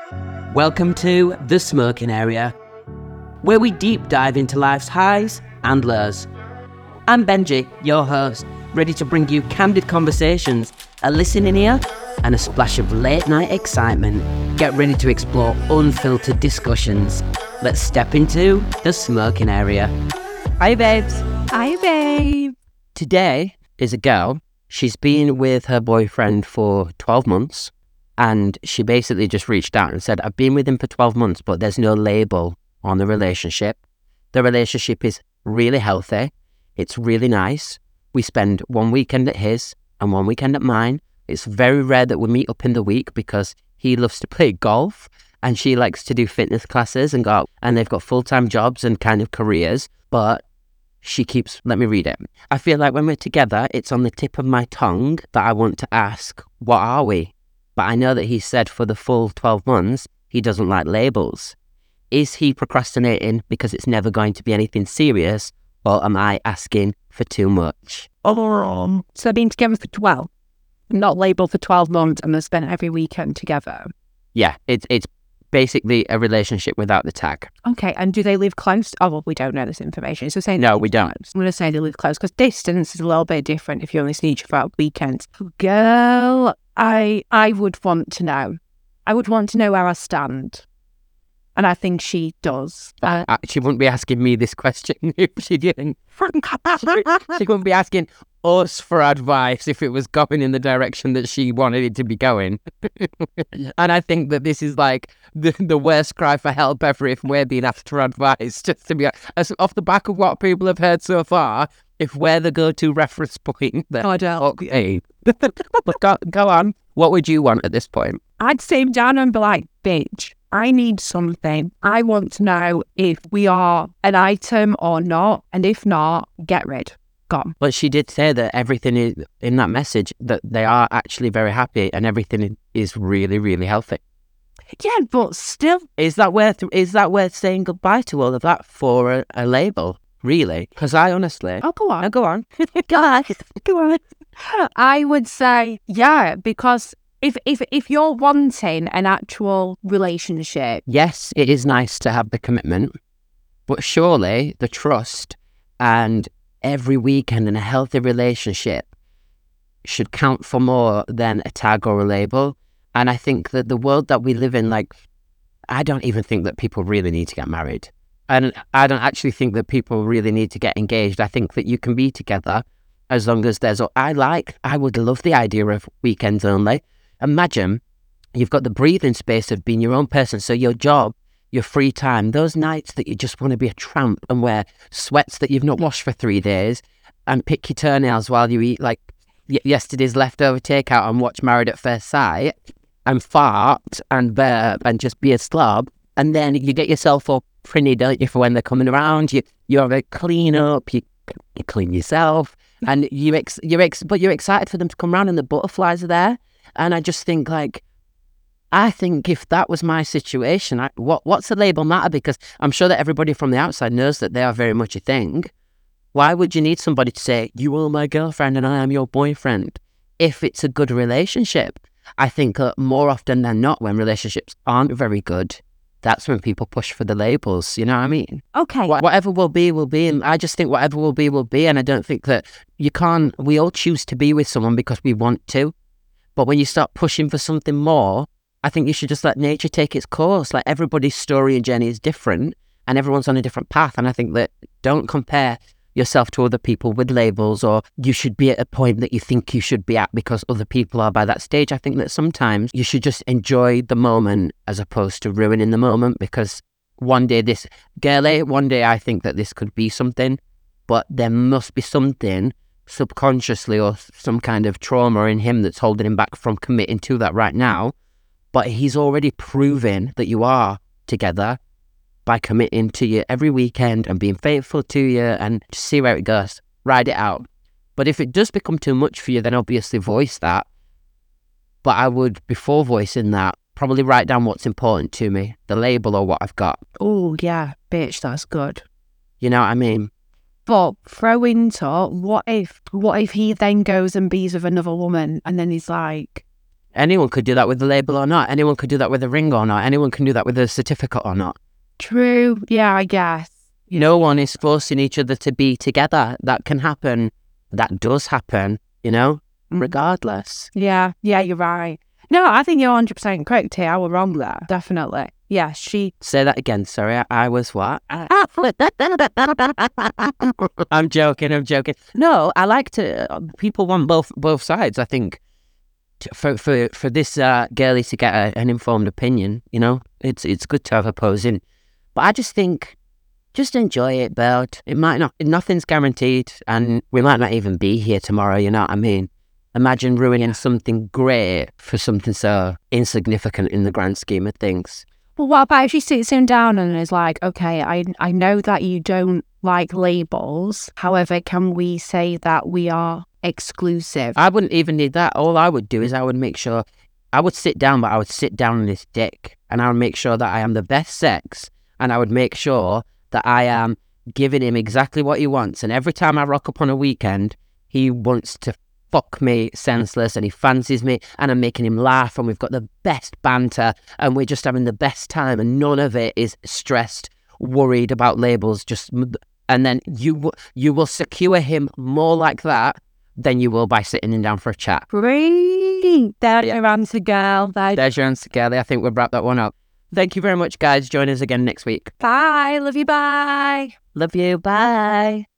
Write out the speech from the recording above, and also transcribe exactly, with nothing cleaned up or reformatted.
Welcome to The Smoking Area, where we deep dive into life's highs and lows. I'm Benji, your host, ready to bring you candid conversations, a listening ear, and a splash of late-night excitement. Get ready to explore unfiltered discussions. Let's step into The Smoking Area. Hi, babes. Hi, babe. Today is a girl. She's been with her boyfriend for twelve months. And she basically just reached out and said, I've been with him for twelve months, but there's no label on the relationship. The relationship is really healthy. It's really nice. We spend one weekend at his and one weekend at mine. It's very rare that we meet up in the week because he loves to play golf and she likes to do fitness classes and go out, and they've got full-time jobs and kind of careers. But she keeps, let me read it. I feel like when we're together, it's on the tip of my tongue that I want to ask, what are we? But I know that he said for the full twelve months, he doesn't like labels. Is he procrastinating because it's never going to be anything serious, or am I asking for too much? Oh, so been together for twelve, not labelled for twelve months, and they spent every weekend together. Yeah, it's it's basically a relationship without the tag. Okay, and do they live close? Oh, well, we don't know this information. So saying No, we don't. I'm going to say they live close because distance is a little bit different if you only see each other at weekends. Girl, I I would want to know. I would want to know where I stand. And I think she does. Uh, Uh, she wouldn't be asking me this question if she didn't. She wouldn't be asking us for advice if it was going in the direction that she wanted it to be going. And I think that this is like the, the worst cry for help ever if we're being asked for advice. Just to be as off the back of what people have heard so far, if we're the go-to reference point, then I don't. okay. But go, go on. What would you want at this point? I'd sit him down and be like, bitch, I need something. I want to know if we are an item or not. And if not, get rid. Gone. But she did say that everything is in that message, that they are actually very happy and everything is really, really healthy. Yeah, but still. Is that worth, is that worth saying goodbye to all of that for a, a label? Really? Because I honestly... Oh, go on. Oh, go on. Go on. Go on. I would say, yeah, because if, if, if you're wanting an actual relationship... Yes, it is nice to have the commitment, but surely the trust and every weekend in a healthy relationship should count for more than a tag or a label. And I think that the world that we live in, like, I don't even think that people really need to get married. And I don't actually think that people really need to get engaged. I think that you can be together as long as there's... I like, I would love the idea of weekends only. Imagine you've got the breathing space of being your own person. So your job, your free time, those nights that you just want to be a tramp and wear sweats that you've not washed for three days and pick your toenails while you eat like y- yesterday's leftover takeout and watch Married at First Sight and fart and burp and just be a slob. And then you get yourself all pretty, don't you, for when they're coming around. You you have a clean up, you, you clean yourself, and you ex, you're ex, but you're excited for them to come around and the butterflies are there. And I just think like, I think if that was my situation, I, what what's the label matter? Because I'm sure that everybody from the outside knows that they are very much a thing. Why would you need somebody to say, you are my girlfriend and I am your boyfriend, if it's a good relationship? I think uh, more often than not, when relationships aren't very good, that's when people push for the labels, you know what I mean? Okay. Wh- whatever will be, will be. And I just think whatever will be, will be. And I don't think that you can't, we all choose to be with someone because we want to. But when you start pushing for something more, I think you should just let nature take its course. Like everybody's story and journey is different and everyone's on a different path. And I think that don't compare yourself to other people with labels, or you should be at a point that you think you should be at because other people are by that stage. I think that sometimes you should just enjoy the moment as opposed to ruining the moment, because one day this, girlie, one day I think that this could be something, but there must be something subconsciously or some kind of trauma in him that's holding him back from committing to that right now. But he's already proven that you are together by committing to you every weekend and being faithful to you, and just see where it goes. Ride it out. But if it does become too much for you, then obviously voice that. But I would, before voicing that, probably write down what's important to me, the label or what I've got. Oh, yeah, bitch, that's good. You know what I mean? But throw into, what if, what if he then goes and bees with another woman and then he's like, Anyone could do that with the label or not. Anyone could do that with a ring or not. Anyone can do that with a certificate or not. True. Yeah, I guess. No one is forcing each other to be together. That can happen. That does happen, you know, regardless. Yeah, yeah, you're right. No, I think you're one hundred percent correct here. I was wrong there. Definitely. Yeah, she... Say that again, sorry. I, I was what? I'm joking, I'm joking. No, I like to... Uh, people want both both sides, I think. T- For for, for this uh, girlie to get a, an informed opinion, you know, it's it's good to have opposing. But I just think, just enjoy it, Bert. It might not... Nothing's guaranteed, and we might not even be here tomorrow, you know what I mean? Imagine ruining something great for something so insignificant in the grand scheme of things. Well, what about if she sits him down and is like, okay, I I know that you don't like labels. However, can we say that we are exclusive? I wouldn't even need that. All I would do is I would make sure, I would sit down, but I would sit down on his dick and I would make sure that I am the best sex, and I would make sure that I am giving him exactly what he wants. And every time I rock up on a weekend, he wants to fuck me senseless and he fancies me, and I'm making him laugh, and we've got the best banter and we're just having the best time, and none of it is stressed, worried about labels. Just and then you w- you will secure him more like that than you will by sitting him down for a chat. Great. There's your answer, girl. There- There's your answer, Kelly. I think we've wrapped that one up. Thank you very much, guys. Join us again next week. Bye. Love you. Bye. Love you. Bye.